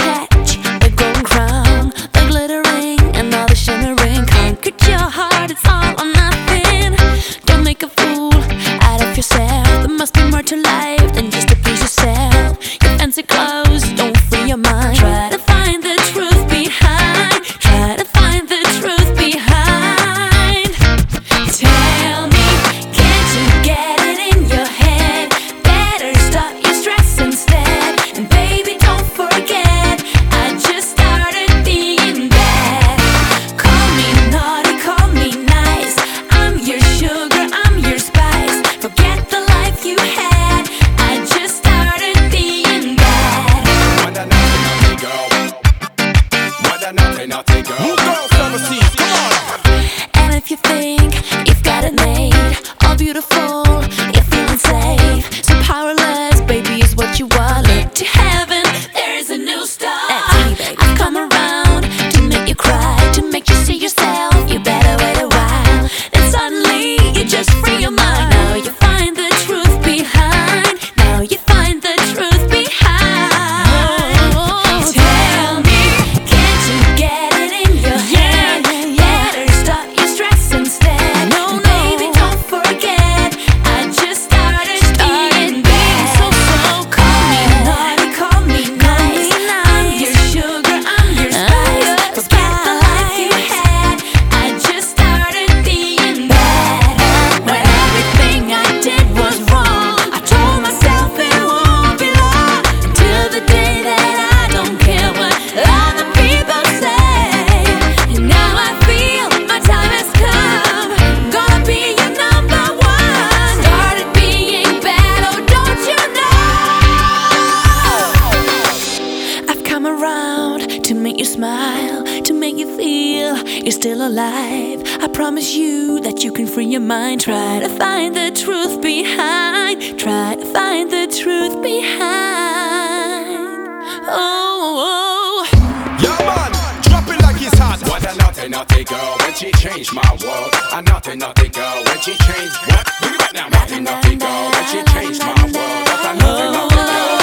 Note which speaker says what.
Speaker 1: catch the golden crown, the glittering and all the shimmering. Conquered your heart, it's all or nothing. Don't make a fool out of yourself. There must be more to life than just to please yourself. Your fancy clothes don't free your mind. Try to find the truth behind. Try to find the truth behind. Tell me, can't you get it in your head? Better stop your stress instead. And baby, don't forget, I just started being bad. Call me naughty, call me nice. I'm your sugar, I'm your spice. Forget the life you had, I just started being bad.
Speaker 2: What a naughty, naughty girl. What a naughty, naughty girl. Who goes overseas? Come on.
Speaker 1: And if you think you've got it made, all beautiful, you're feeling safe, so powerless, baby, is what you want. Look to heaven, there is a new star. I've come around to make you cry, to make you see yourself. You better wait a while, then suddenly you just free your mind. Now you find the truth behind. Now you find the truth behind. Tell me, can't you get it in your head? Better stop your stress instead. No, baby, don't forget, I just started being bad. So call me naughty, call me nice. I'm your sugar, I'm your spice. Forget the life you had, I just started being bad. When everything I did was wrong, I told myself it won't be long until the day that I don't care what other people say. And now I feel my time has come. Gonna be your number one. Started being bad, oh don't you know? I've come around to make you smile, to make you feel you're still alive. I promise you that you can free your mind. Try to find the truth behind. Try to find the truth behind. Oh.
Speaker 2: Yeah, man, drop it like it's hot. What a naughty, naughty girl. When she changed my world. A naughty, naughty girl. When she changed what? Bring it back now. Naughty, naughty girl. When she changed my world. That's a naughty, naughty girl.